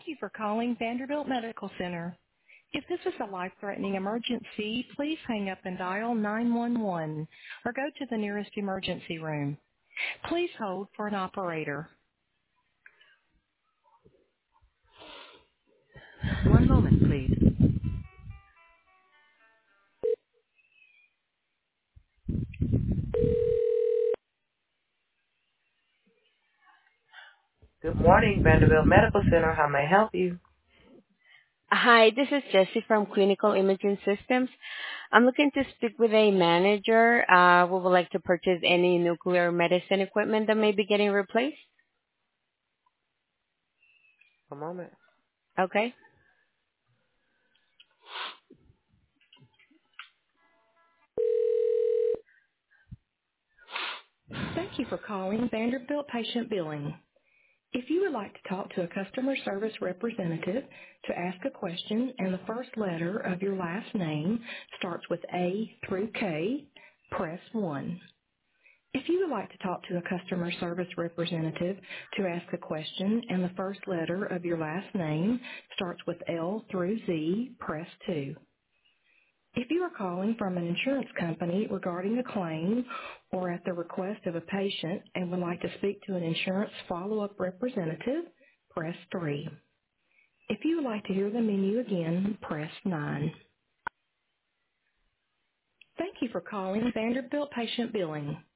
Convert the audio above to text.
you for calling Vanderbilt Medical Center. If this is a life-threatening emergency, please hang up and dial 911 or go to the nearest emergency room. Please hold for an operator. One moment, please. Good morning, Vanderbilt Medical Center. How may I help you? Hi, this is Jessie from Clinical Imaging Systems. I'm looking to speak with a manager who would like to purchase any nuclear medicine equipment that may be getting replaced. One moment. Okay. Thank you for calling Vanderbilt Patient Billing. If you would like to talk to a customer service representative to ask a question and the first letter of your last name starts with A through K, press 1. If you would like to talk to a customer service representative to ask a question and the first letter of your last name starts with L through Z, press 2. If you are calling from an insurance company regarding a claim or at the request of a patient and would like to speak to an insurance follow-up representative, press 3. If you would like to hear the menu again, press 9. Thank you for calling Vanderbilt Patient Billing.